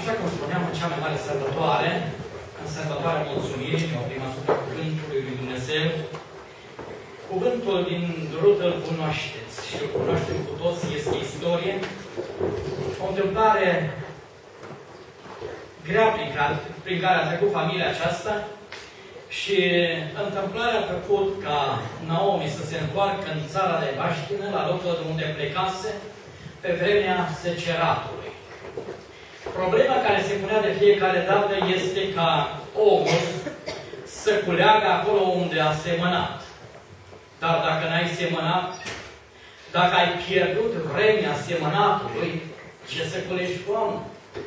Așa cum spuneam, în cea mai mare sărbătoare, în sărbătoarea mulțumirii, ne oprim asupra Cuvântului lui Dumnezeu. Cuvântul din Rut îl cunoașteți și îl cunoaștem cu toți, este istorie. O întâmplare grea prin care a trecut familia aceasta și întâmplarea a făcut ca Naomi să se întoarcă în țara de baștină, la locul de unde plecase, pe vremea seceratului. Problema care se punea de fiecare dată este ca omul să culeagă acolo unde a semănat. Dar dacă n-ai semănat, dacă ai pierdut vremea semănatului, ce să culegi foamă?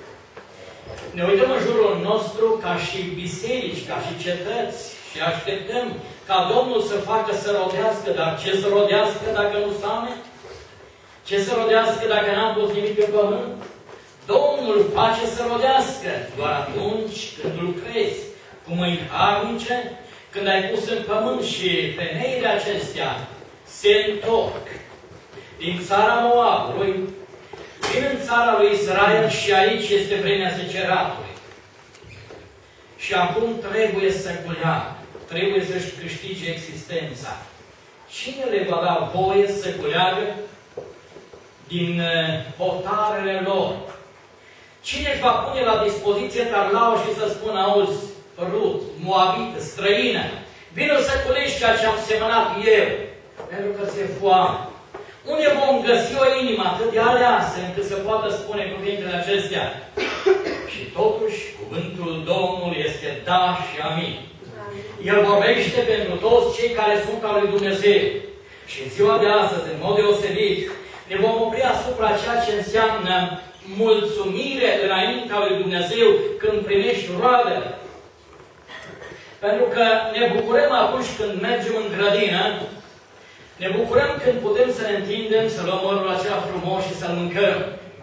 Ne uităm în jurul nostru ca și biserici, ca și cetăți și așteptăm ca Domnul să facă să rodească, dar ce să rodească dacă nu same? Ce să rodească dacă n-am pus nimic pe pământ? Domnul face să rodească doar atunci când lucrezi cu mâini harnice, când ai pus în pământ și femeile acestea se întorc din țara Moabului, vin în țara lui Israel și aici este vremea seceratului. Și acum trebuie să culeagă, trebuie să-și câștige existența. Cine le va da voie să culeagă din hotarele lor? Cine își va pune la dispoziție tarlaua și să spună, auzi, Rut, moabită, străină, vină să culegi ceea ce am semănat eu, pentru că ți-e foame. Unde vom găsi o inimă atât de aleasă încât să poată spune cuvintele acestea? Și totuși, cuvântul Domnului este da și amin. El vorbește pentru toți cei care sunt al lui Dumnezeu. Și în ziua de astăzi, în mod deosebit, ne vom opri asupra ceea ce înseamnă mulțumire înaintea lui Dumnezeu când primești roadele. Pentru că ne bucurăm atunci când mergem în grădină, ne bucurăm când putem să ne întindem, să luăm mărul acela frumos și să-l mâncăm.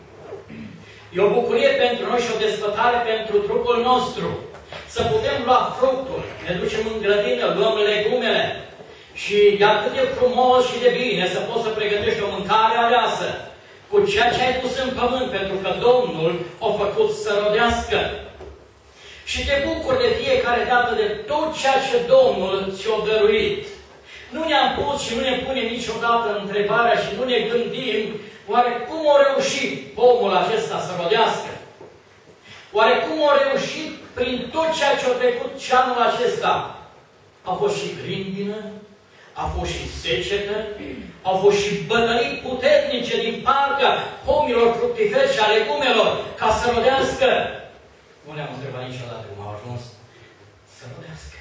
E o bucurie pentru noi și o desfătare pentru trupul nostru. Să putem lua fructul, ne ducem în grădină, luăm legumele și e atât de frumos și de bine să poți să pregătești o mâncare aleasă cu ceea ce ai pus în pământ, pentru că Domnul a făcut să rodească. Și te bucuri de fiecare dată de tot ceea ce Domnul ți-a dăruit. Nu ne-am pus și nu ne punem niciodată întrebarea și nu ne gândim oare cum a reușit pomul acesta să rodească? Oare cum a reușit prin tot ceea ce a trecut și anul acesta? A fost și grindină, a fost și secetă, au fost și bătălii puternice din partea pomilor fructiferi și a legumelor ca să rodească. Nu ne-am întrebat niciodată cum au ajuns să rodească.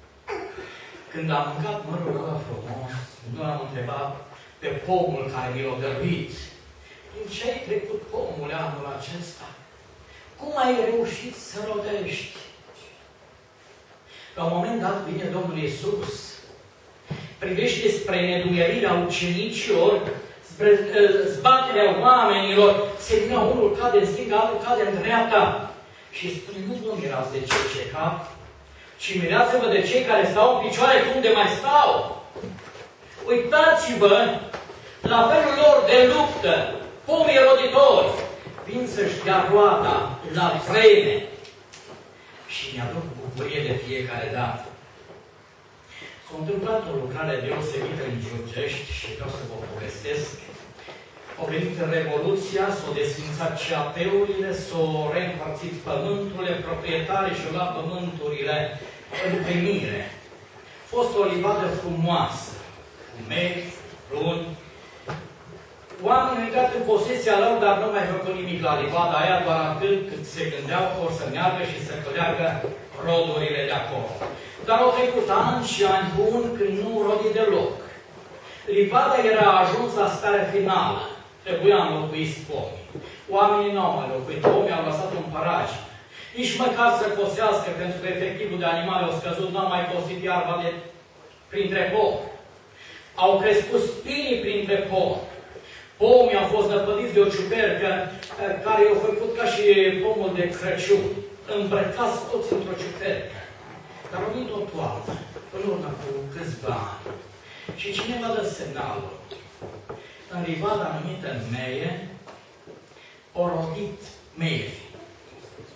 Când am mâncat mărul ăla frumos, nu am întrebat pe pomul care mi l-a dăruit. Prin ce ai trecut pomul anul acesta? Cum ai reușit să rodești? La un moment dat vine Domnul Iisus, privește spre nedumerirea ucenicilor, spre zbaterea oamenilor, se vină unul cade în stânga, altul cade în dreapta. Și spune, nu vă mirați de cei ce cap, ci mirați-vă de cei care stau în picioare, cum de mai stau. Uitați-vă la felul lor de luptă, pomii roditori, vin să-și dea roata la vreme și ne-aduc bucurie de fiecare dată. S-a întâmplat o lucrare deosebită în Giurgești și vreau să vă povestesc. Au venit Revoluția, s-au desfințat CAP-urile, s-au reîmpărțit pământurile, proprietarii și-au luat pământurile în primire. A fost o livadă frumoasă, cu meri, pruni. Oamenii au intrat în posesia lor, dar nu mai făcut nimic la livada aia, doar atât cât se gândeau că o să meargă și să căleagă rodurile de acolo. Dar au trecut ani și ani buni când nu rodi deloc. Livada era ajuns la stare finală. Trebuia înlocuiți pomii. Oamenii nu au mai locuit pomii, au lăsat un paraj. Nici măcar să cosească, pentru că efectivul de animale au scăzut, nu au mai cosit iarba de printre pomi. Au crescut spinii printre pomi. Pomii au fost năpădiți de o ciupercă care i-a făcut ca și pomul de Crăciun. Îmbrăcați toți într-o ciupercă. Dar au venit o toamnă, în urmă cu câțiva ani. Și cineva dă semnalul. În livada numită Meie, o rodit meieri.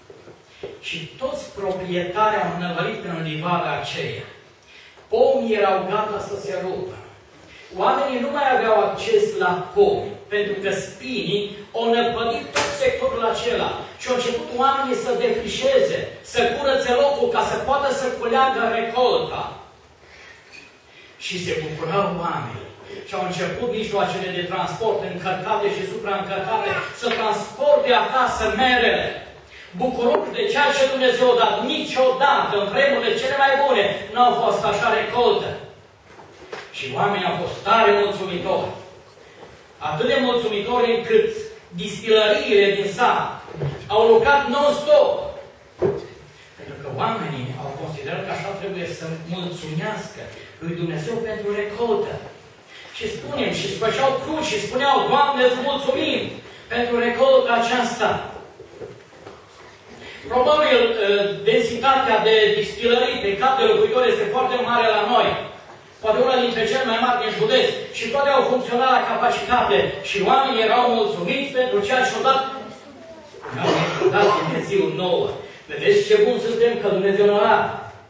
Și toți proprietarii au năvălit în livada aceea. Pomii erau gata să se rupă. Oamenii nu mai aveau acces la pomi, pentru că spinii au năpădit tot sectorul acela. Și au început oamenii să defrișeze, să curățe locul ca să poată să culeagă recolta. Și se bucurau oamenii. Și au început mijloacele de transport încărcate și supraîncărcate să transporte acasă merele. Bucuroși de ceea ce Dumnezeu a dat. Niciodată, în vremurile cele mai bune, nu au fost așa recoltă. Și oamenii au fost tare mulțumitori. Atât de mulțumitori încât distilăriile din sat au lucrat non-stop. Pentru că oamenii au considerat că așa trebuie să mulțumească lui Dumnezeu pentru recoltă. Și spunem, și îți făceau cruci și spuneau, Doamne, îți mulțumim pentru recolta aceasta. Probabil, densitatea de distilării pe cap de locuitor este foarte mare la noi. Poate una dintre cele mai mari din județ. Și toate au funcționat la capacitate. Și oamenii erau mulțumiți pentru ceea ce au dat. Ne-au dat Dumnezeu nouă. Vedeți ce bun suntem că Dumnezeu ne-a dat.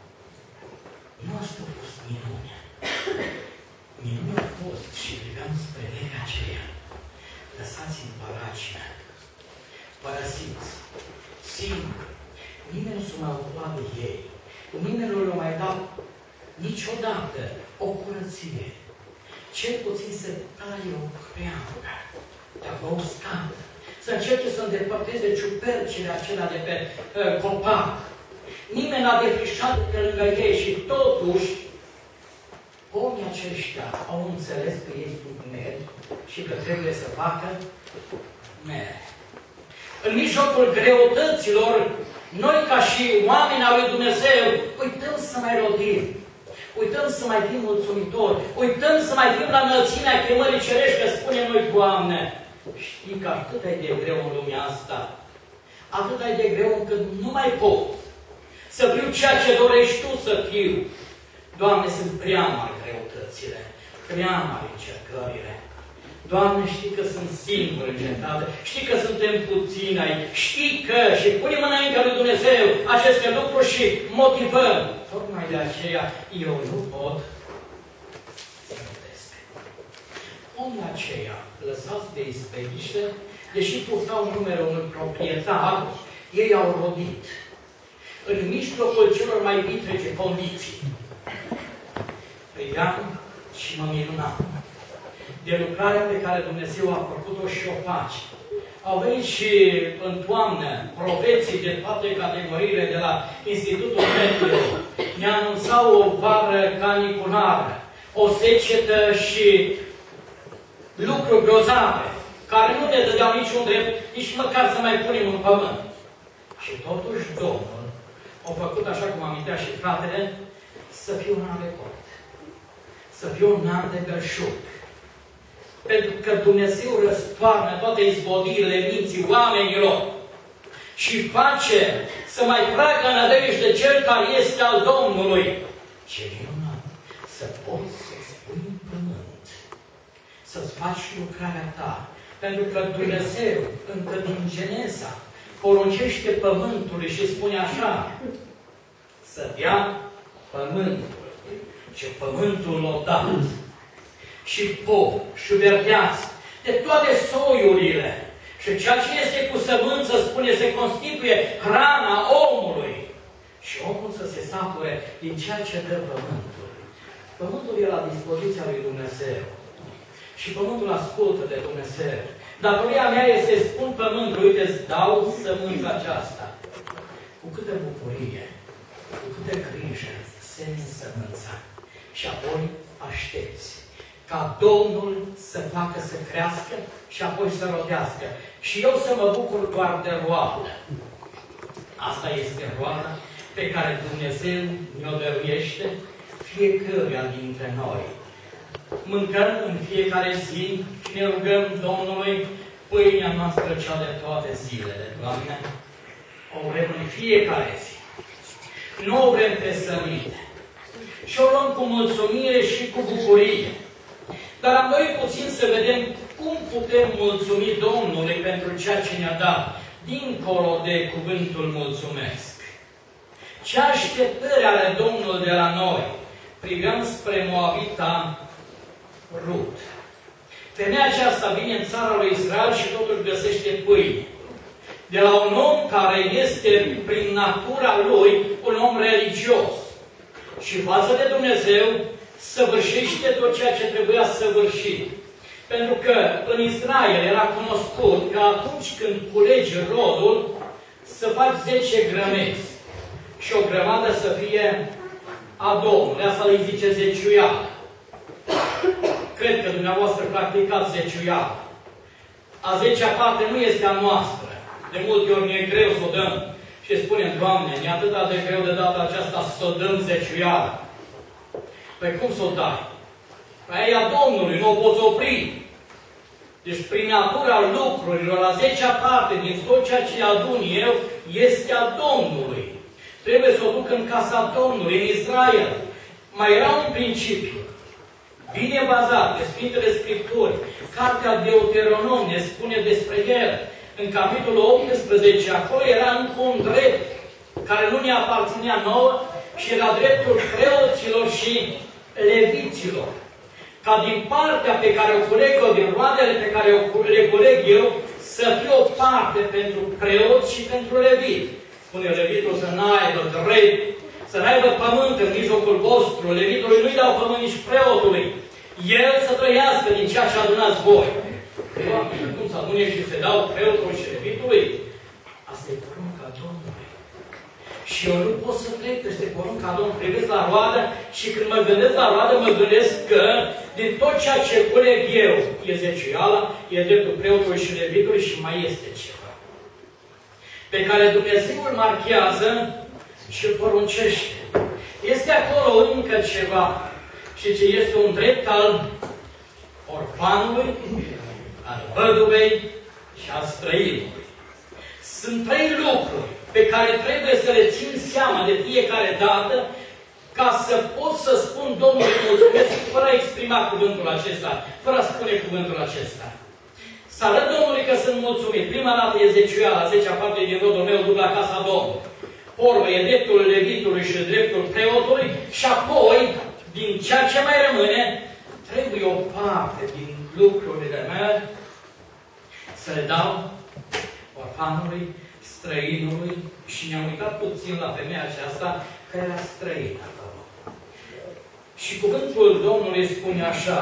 Nu asta a fost minunea. Minunea a fost și priveam spre legea aceea. Lăsați-mi paracina. Părăsiți. Singur. Nimeni nu s-a mai ocupat de ei. Nimeni nu le-a mai dat niciodată o curăție. Cel puțin să taie o creangă, de o uscată, să încerce să îndepărteze ciupercile acelea de pe copac. Nimeni n-a defrișat pe lângă ei și totuși omii aceștia au înțeles că ei sunt meri și că trebuie să facă mere. În mijlocul greutăților, noi ca și oameni al lui Dumnezeu, uităm să mai rodim. Uităm să mai fim mulțumitori. Uităm să mai fim la înălțimea chemării cerești, că spunem noi, Doamne, știi că atât ai de greu în lumea asta. Atât ai de greu încât nu mai pot să fiu ceea ce dorești Tu să fiu. Doamne, sunt prea mari greutățile, prea mari încercările. Doamne, știi că sunt singur în cetate, știi că suntem puțini aici, știi că, și punem înaintea lui Dumnezeu aceste lucruri și motivăm. Tocmai de aceea eu nu pot să rotesc. Omul aceea, lăsați de izbeliște, deși purtau numele unui proprietar, ei au rodit în mijlocul celor mai vitrege condiții. Vedeam și mă minunam de lucrarea pe care Dumnezeu a făcut-o și o face. Au venit și în toamnă profeții de toate categoriile de la Institutul Meteo. Ne anunțau o vară caniculară, o secetă și lucruri grozave, care nu ne dădeau niciun drept, nici măcar să mai punem în pământ. Și totuși Domnul a făcut, așa cum amintea și fratele, să fie un an de cort, să fie un an de belșug. Pentru că Dumnezeu răstoarnă toate izbodirile minții oamenilor și face să mai tragă nădejde de Cel care este al Domnului. Ce minunat! Să poți să-ți pui în pământ, să-ți faci lucrarea ta. Pentru că Dumnezeu, încă din Geneza, poruncește pământului și spune așa, să dea pământul. Ce pământul l-a dat. Și pom, și verdeață, de toate soiurile. Și ceea ce este cu sămânță, spune, se constituie hrana omului. Și omul să se sapure din ceea ce dă pământul. Pământul e la dispoziția lui Dumnezeu. Și pământul ascultă de Dumnezeu. Datoria mea este să spun pământul, uite, îți dau sămânța aceasta. Cu câtă bucurie, cu câtă grijă, semi sămânța. Și apoi aștepți ca Domnul să facă să crească și apoi să rodească. Și eu să mă bucur doar de roadă. Asta este roada pe care Dumnezeu ne-o dăruiește fiecăruia dintre noi. Mâncăm în fiecare zi și ne rugăm Domnului pâinea noastră cea de toate zilele. Doamne, o vrem în fiecare zi. Nu o vrem pesămite. Și o luăm cu mulțumire și cu bucurie. Dar am dorit puțin să vedem cum putem mulțumi Domnului pentru ceea ce ne-a dat, dincolo de cuvântul mulțumesc. Ce așteptări are Domnul de la noi? Privim spre Moabita Rut. Femeia aceasta vine în țara lui Israel și totuși găsește pâine. De la un om care este, prin natura lui, un om religios. Și față de Dumnezeu, săvârșește tot ceea ce trebuia săvârșit. Pentru că în Israel era cunoscut că atunci când culegi rodul, să faci 10 grămezi. Și o grămadă să fie a Domnului. Asta îi zice zeciuială. Cred că dumneavoastră practicați zeciuială. A 10-a parte nu este a noastră. De multe ori ne-e greu să o dăm. Și spunem, Doamne, mi-e atât de greu de data aceasta să o dăm zeciuială. Păi cum să o dai? Păi e a Domnului, nu o poți opri. Deci prin natura lucrurilor, la 10-a parte din tot ceea ce adun eu, este a Domnului. Trebuie să o duc în casa Domnului, în Israel. Mai era un principiu. Bine bazat pe Sfintele Scripturi. Cartea Deuteronom ne spune despre el. În capitolul 18, acolo era încă un drept care nu ne aparținea nouă și era dreptul preoților și leviților. Ca din partea pe care o culeg eu, din roadele pe care le culeg eu, să fie o parte pentru preoți și pentru levit. Spune levitul să n-aibă drept, să n-aibă pământ în mijlocul vostru. Levitului nu-i dau pământ nici preotului. El să trăiască din ceea ce adunați voi. Doamne, cum să adune și să dau preotului și levitului? Asta e porunca Domnului. Și eu nu pot să trec peste porunca Domnului. Privesc la roadă și când mă gândesc la roadă, mă gândesc că din tot ceea ce culeg eu, e zeciuiala, e dreptul preotului și levitului și mai este ceva. Pe care Dumnezeu îl marchează și îl poruncește. Este acolo încă ceva. Și ce este un drept al orfanului, al văduvei și al străinului. Sunt 3 lucruri pe care trebuie să le țin seama de fiecare dată ca să pot să spun Domnului mulțumesc fără a exprima cuvântul acesta, fără a spune cuvântul acesta. Să arăt Domnului că sunt mulțumit. Prima dată e zeciuiala, 10-a parte din rodul meu duc la casa Domnului. Pormă e dreptul levitului și dreptul preotului și apoi, din ceea ce mai rămâne, trebuie o parte din lucrurile mele să le dau orfanului, străinului și ne-am uitat puțin la femeia aceasta care era străină acolo. Și cuvântul Domnului spune așa: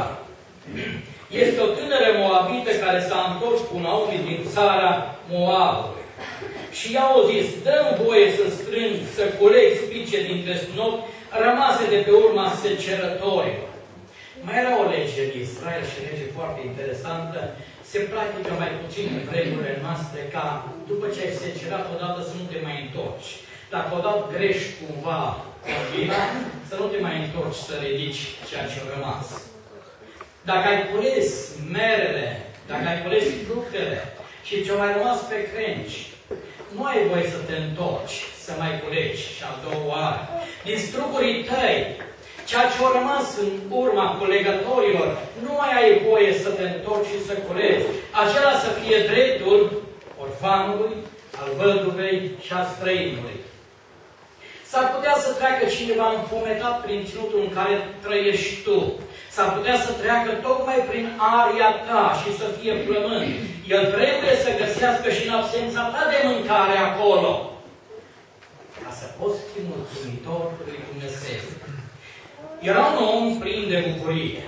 este o tânără moabită care s-a întors cu Naomi din țara Moabului. Și i-au zis, dă-mi voie să strâng, să culeg spice dintre snopi rămase de pe urma secerătorilor. Mai era o lege în Israel și lege foarte interesantă. Se practică mai puțin în vremurile noastre ca după ce ai secerat odată să nu te mai întorci. Dacă odată grești cumva combina, să nu te mai întorci să ridici ceea ce a rămas. Dacă ai cules merele, dacă ai cules fructele și ce-au mai rămas pe crengi, nu ai voie să te întorci, să mai culegi și a doua oară. Din strugurii tăi, ceea ce a rămas în urma culegătorilor, nu mai ai voie să te întorci și să culegi. Acela să fie dreptul orfanului, al văduvei și al străinului. S-ar putea să treacă cineva înfometat prin ținutul în care trăiești tu. S-ar putea să treacă tocmai prin aria ta și să fie plământ. El trebuie să găsească și în absența ta de mâncare acolo. Ca să poți fi mulțumitor lui Dumnezeu. Era un om plin de bucurie,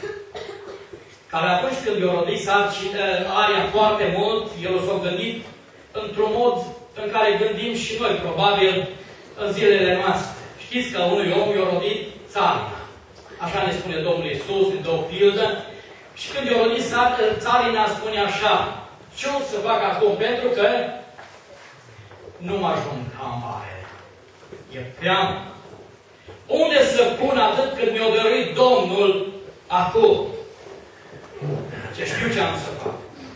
care atunci când i-a rodit aria foarte mult, el s-a gândit într-un mod în care gândim și noi, probabil, în zilele noastre. Știți că unui om i-a rodit țarina. Așa ne spune Domnul Iisus, ne dă o pildă. Și când i-a rodit țarina, spune așa: ce o să fac acum? Pentru că nu mă ajung ca mare. E prea mult. Unde să pun atât cât mi-a dăruit Domnul acum? Ce știu ce am să fac.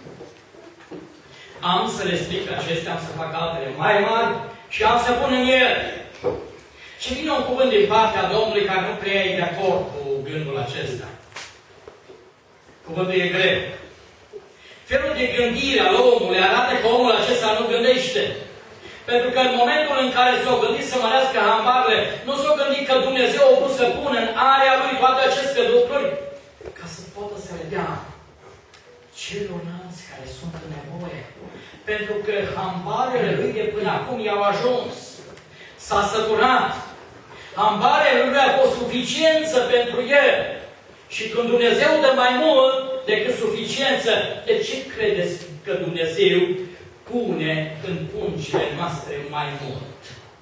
Am să le stric acestea, am să fac altele mai mari și am să pun în ele. Și vine un cuvânt din partea Domnului care nu prea e de acord cu gândul acesta. Cuvântul e greu. Felul de gândire al omului arată că omul acesta nu gândește. Pentru că în momentul în care s-au gândit să mărească hambarele, nu s-au gândit că Dumnezeu a vrut să pună în area Lui toate aceste lucruri ca să poată să le dea celorlalți care sunt în nevoie. Pentru că hambarele Lui de până acum i-au ajuns. S-a săturat. Hambarele Lui a fost suficiență pentru El. Și când Dumnezeu dă mai mult decât suficiență, de ce credeți că Dumnezeu pune în puncile noastre mai mult?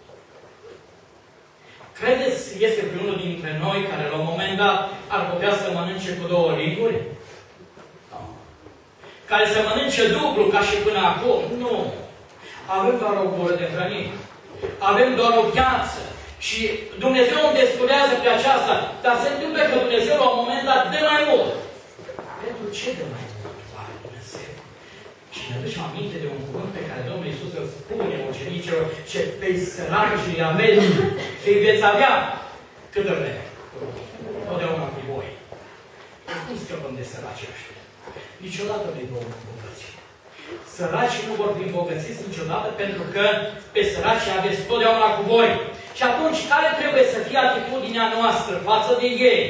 Credeți, este vreunul dintre noi care la un moment dat ar putea să mănânce cu 2 linguri? Nu. Care să mănânce dublu ca și până acum? Nu. Avem doar o gură de hrănire. Avem doar o viață. Și Dumnezeu îmi descurează pe aceasta, dar se întâmplă că Dumnezeu la un moment dat dă mai mult. Pentru ce dă mai mult? Oare Dumnezeu? Și ne aducem aminte de un cuvânt pe care Domnul Iisus îl spune ucenicilor, ce pe săracii aveți și îi veți avea câtă vreme. Totdeauna cu voi. Nu scăpăm de săracii ăștia. Niciodată nu-i vom îmbogăți. Săracii nu vor fi îmbogățiți niciodată pentru că pe săracii aveți totdeauna cu voi. Și atunci, care trebuie să fie atitudinea noastră față de ei?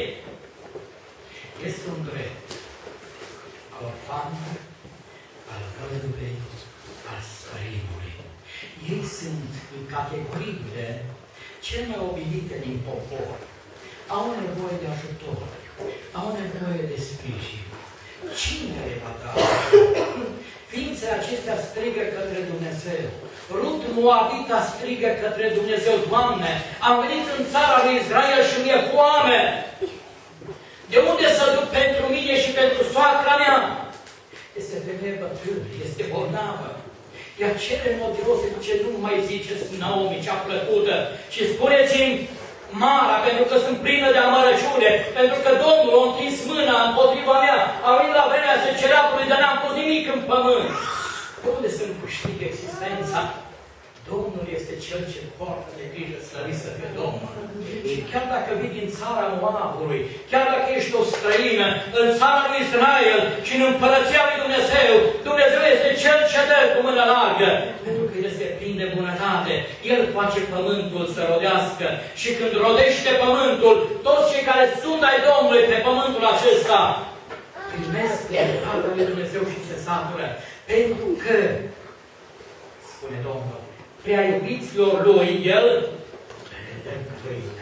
Este un drept al orfanului, al văduvei, al străinului. Ei sunt în categoriile cele mai obilite din popor. Au nevoie de ajutor, au nevoie de sprijin. Cine le va da? Ființele acestea strigă către Dumnezeu. Rut Moabita strigă către Dumnezeu, Doamne, am venit în țara lui Israel și mi-e foame. De unde să duc pentru mine și pentru soacra mea? Este femeie bătrână, este bolnavă. Ea cere în mod diros, ce nu mai ziceți Naomi, cea plăcută, ci spuneți-mi Mara, pentru că sunt plină de amărăciune, pentru că Domnul a întins mâna împotriva mea, a venit la vremea seceratului, dar n-am pus nimic în pământ. De unde să-mi câștig existența? Domnul este Cel ce poartă de grijă, slăvit să fie Domnul. Și chiar dacă vii din țara Moabului, chiar dacă ești o străină, în țara lui Israel și în împărăția lui Dumnezeu, Dumnezeu este Cel ce dă cu mână largă. Pentru că El este plin de bunătate. El face pământul să rodească. Și când rodește pământul, toți cei care sunt ai Domnului pe pământul acesta, primesc bunătatea lui Dumnezeu și se satură. Pentru că, spune Domnul, prea iubiților Lui, El le dă pâine.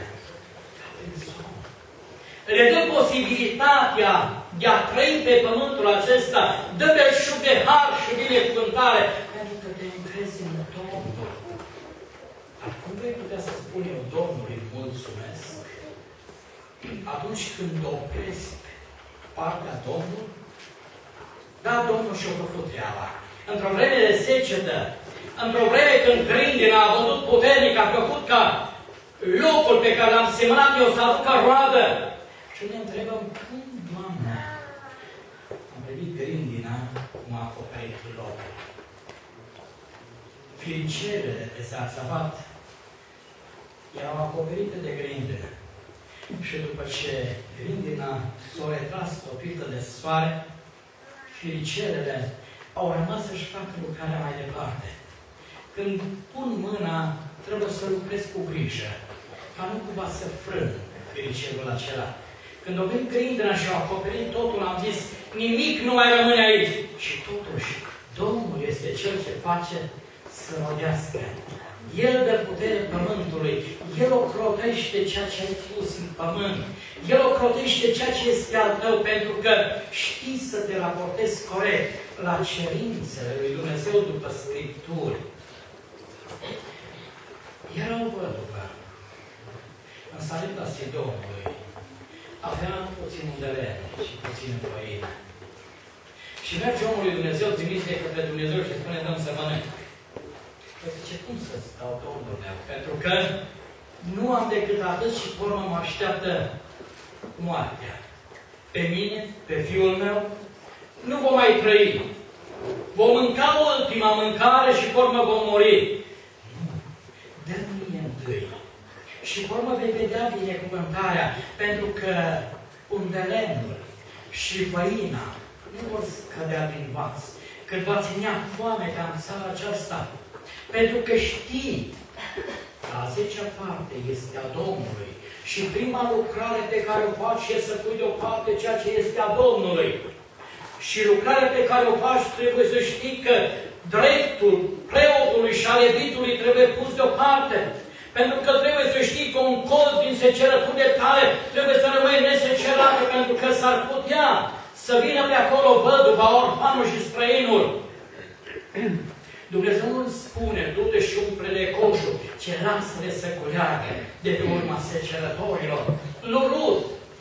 Le dă posibilitatea de a trăi pe pământul acesta, dă belșug de har și binecuvântare, pentru că te încrezi în Domnul. Dar cum vei putea să spune eu Domnului mulțumesc? Atunci când opresc partea Domnului, da, Domnul și-a făcut treaba. Într-o vreme de secetă, într-o vreme când grindina a văzut puternic, a făcut ca locul pe care l-am semănat eu să aducă roadă. Și ne întrebăm, când, Doamne, am privit grindina, cum a acoperit locul. Filicerele de Sarsavat erau acoperite de grindină. Și după ce grindina s-a retras topită de soare, filicerele au rămas să-și facă lucrarea mai departe. Când pun mâna, trebuie să lucrez cu grijă, ca nu cumva să frân filicerul acela. Când o vin grindina și au acoperit totul, am zis, nimic nu mai rămâne aici. Și totuși, Domnul este Cel ce face să rodească. El dă putere pământului. El ocrotește ceea ce ai pus în pământ. El ocrotește ceea ce este al tău, pentru că știi să te raportezi corect la cerințele lui Dumnezeu după Scripturi. Era o văduvă. În Salita Sidonului avea puțin de lemn și puțin făină. Și merge omul lui Dumnezeu, trimis de către Dumnezeu și spune, dăm să mănânc. Păi zice, cum să-ți dau, Domnul meu? Pentru că nu am decât atât și pe urmă mă așteaptă moartea. Pe mine, pe fiul meu, nu vom mai trăi. Vom mânca ultima mâncare și pe urmă vom muri. Nu, dă-mi mie întâi. Și pe urmă vei vedea binecuvântarea, pentru că unde lemnul și făina nu vor scădea din vas. Când va ținea foamea în țara aceasta, Pentru că știi că a 10-a parte este a Domnului. Și prima lucrare pe care o faci este să pui deoparte ceea ce este a Domnului. Și lucrarea pe care o faci trebuie să știi că dreptul preotului și a levitului trebuie pus deoparte. Pentru că trebuie să știi că un colț din secerături tale trebuie să rămâi nesecerată, pentru că s-ar putea să vină pe acolo văduva, orfanul și străinul. Dumnezeu nu spune, du-te și umple-le coșul, ce lasă-le să culeagă de pe urma secerătorilor. Lui Rut,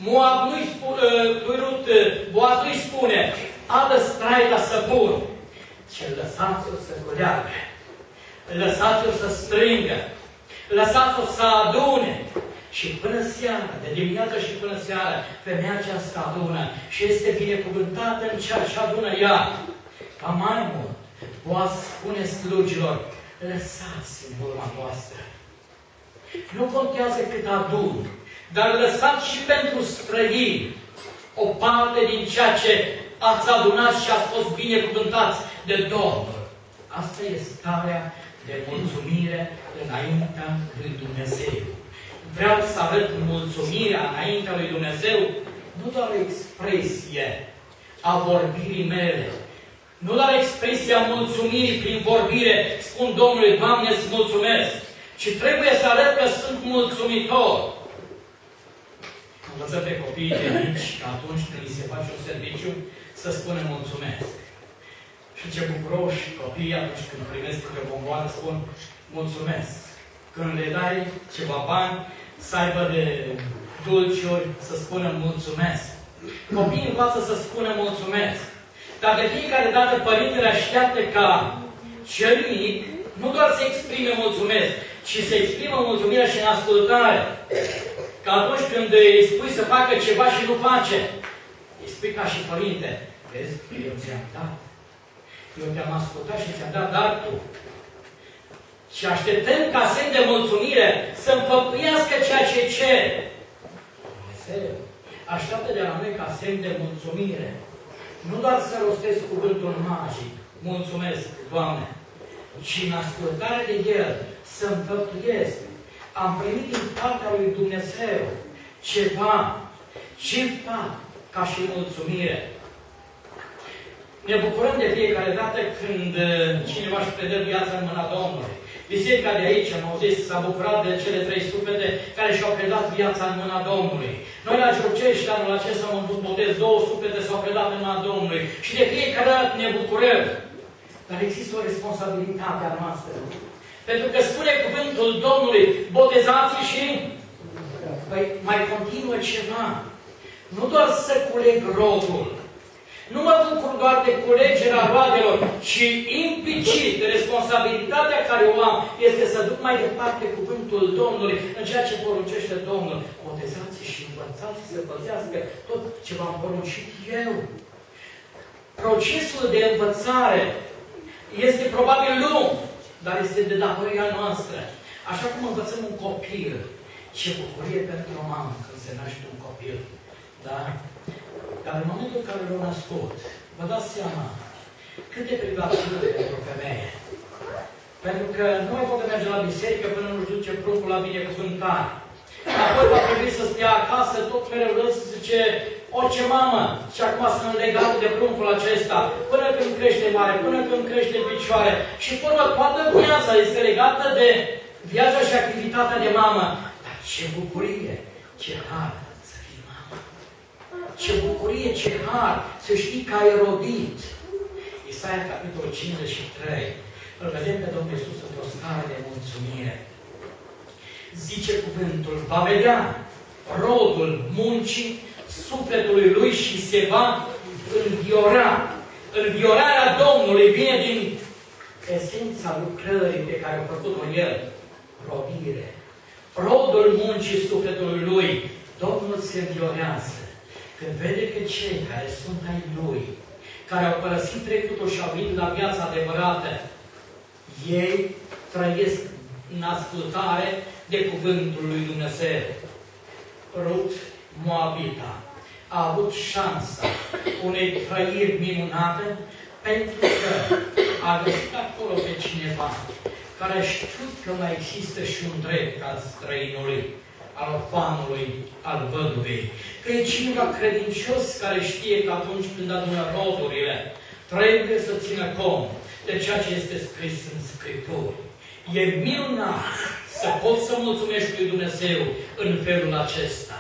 Boaz nu-i spune, adă straida să pun, ci lăsați-o să culeagă, lăsați-o să strângă, lăsați-o să adune. Și până seara, de dimineață și până seara, femeia aceasta adună și este binecuvântată în ceea ce adună ea. Ca mai mult, Boaz spune slugilor, lăsați în urma voastră. Nu contează cât adun, dar lăsați și pentru străini o parte din ceea ce ați adunat și ați fost binecuvântați de Domnul. Asta e starea de mulțumire înaintea lui Dumnezeu. Vreau să arăt mulțumirea înaintea lui Dumnezeu, nu doar o expresie a vorbirii mele, nu doar expresia mulțumirii prin vorbire, spun Domnului, Doamne, îți mulțumesc, ci trebuie să arăt că sunt mulțumitor. Învățăm pe copiii de mici, că atunci când li se face un serviciu, să spună mulțumesc. Și ce bucuroși copiii atunci când primesc câte o bomboană, spun mulțumesc. Când le dai ceva bani, să aibă de dulciuri, să spună mulțumesc. Copiii învață să spună mulțumesc. Dar de fiecare dată părintele așteaptă ca cel mic nu doar să exprime mulțumesc, ci să exprimă mulțumirea și în ascultare. Că atunci când îi spui să facă ceva și nu face, îi spui ca și părinte, vezi, eu ți-am dat. Eu te-am ascultat și ți-am dat, dar tu. Și așteptăm ca semn de mulțumire să împăpâiască ceea ce cere. Dumnezeu așteaptă de la noi ca semn de mulțumire. Nu doar să rostesc cuvântul magic, mulțumesc, Doamne, ci în ascultare de El să împăpâiesc. Am primit din partea lui Dumnezeu ceva ca și mulțumire. Ne bucurăm de fiecare dată când cineva își predă viața în mâna Domnului. Biserica de aici, am auzit, s-a bucurat de cele 3 suflete care și-au predat viața în mâna Domnului. Noi la Giurcești, anul acesta, am botez 2 suflete s-au predat în mâna Domnului. Și de fiecare dată ne bucurăm. Dar există o responsabilitate a noastră. Pentru că spune cuvântul Domnului, botezați și mai continuă ceva. Nu doar să culeg rodul. Nu mă bucur doar de culegerea roadelor, ci implicit responsabilitatea care o am este să duc mai departe cuvântul Domnului în ceea ce poruncește Domnul. Botezați și învățați să păzească tot ce v-am poruncit eu. Procesul de învățare este probabil lung, dar este de datoria noastră. Așa cum învățăm un copil, ce bucurie pentru o mamă când se naște un copil. Da? Dar în momentul în care l-a născut, vă dați seama cât de privațiune pentru femeie. Pentru că nu mai poate merge la biserică până nu-și duce pruncul la binecuvântare. Apoi va trebui să stea acasă, tot mereu să zice, orice mamă, și acum sunt legate de pruncul acesta, până când crește mare, până când crește picioare. Și până toată viața este legată de viața și activitatea de mamă. Dar ce bucurie, ce har să fii mamă. Ce bucurie, ce har să știi că ai rodit. Isaia, capitolul 53, îl vedem pe Domnul Iisus într-o stare de mulțumire. Zice cuvântul, va vedea rodul muncii sufletului lui și se va înviora. Înviorarea Domnului vine din esența lucrării pe care a făcut-o El. Rodire. Rodul muncii sufletului lui. Domnul se înviorează. Când vede că cei care sunt ai Lui, care au părăsit trecutul și au venit la viața adevărată, ei trăiesc în ascultare de cuvântul lui Dumnezeu. Rut Moabita a avut șansa unei trăiri minunate pentru că a găsit acolo pe cineva care știu că mai există și un drept al străinului, al orfanului, al văduvei. Că e cineva credincios care știe că atunci când adună rodurile, trebuie să țină cont de ceea ce este scris în Scripturi. E minunat să poți să mulțumești lui Dumnezeu în felul acesta.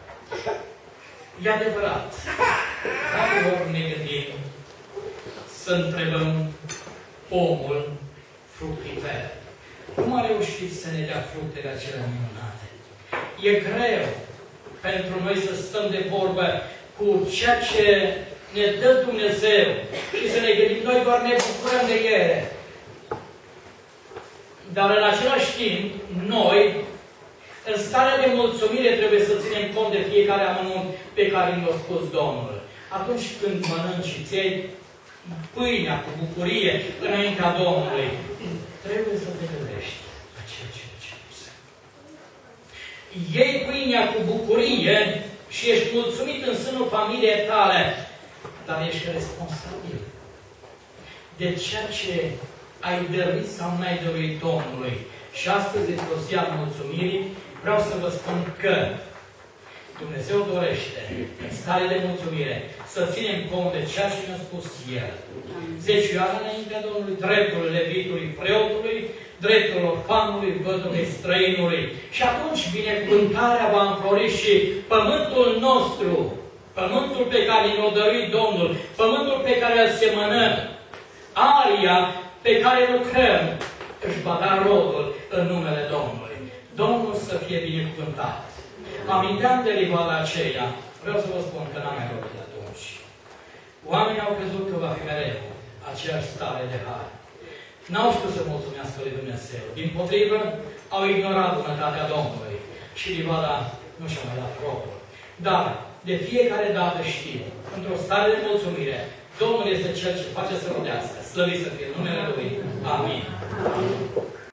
E adevărat. Dacă ori ne gândim să întrebăm omul fructifer, cum a reușit să ne dea fructele acelea minunate? E greu pentru noi să stăm de vorbă cu ceea ce ne dă Dumnezeu și să ne gândim, noi doar ne bucurăm de ele. Dar în același timp, noi, în starea de mulțumire, trebuie să ținem cont de fiecare amănunt pe care ne-a spus Domnul. Atunci când mănânci și ți iei pâinea cu bucurie înaintea Domnului, trebuie să te gândești la ceea ce începi. Iei pâinea cu bucurie și ești mulțumit în sânul familiei tale, dar ești responsabil de ceea ce ai dăruit sau n-ai dăruit Domnului. Și astăzi, într-o zi a mulțumirii, vreau să vă spun că Dumnezeu dorește, în stare de mulțumire, să ținem cont de ceea ce ne-a spus El. Zecioara înaintea Domnului, dreptul levitului, preotului, dreptul orfanului, vădului, străinului. Și atunci binecuvântarea va înflori și pământul nostru, pământul pe care ne-a dăruit Domnul, pământul pe care îl semănăm, aria pe care lucrăm, își va da rodul în numele Domnului. Domnul să fie binecuvântat. Aminteam de livada aceea, vreau să vă spun că n-am mai vorbit atunci. Oamenii au crezut că va fi mereu aceeași stare de har. N-au știut să mulțumească lui Dumnezeu. Dimpotrivă, au ignorat bunătatea Domnului. Și livada nu și-a mai dat rodul. Dar, de fiecare dată știu, într-o stare de mulțumire, Domnul este Cel ce face să rodească. Slăvit să fie numele Lui. Amin.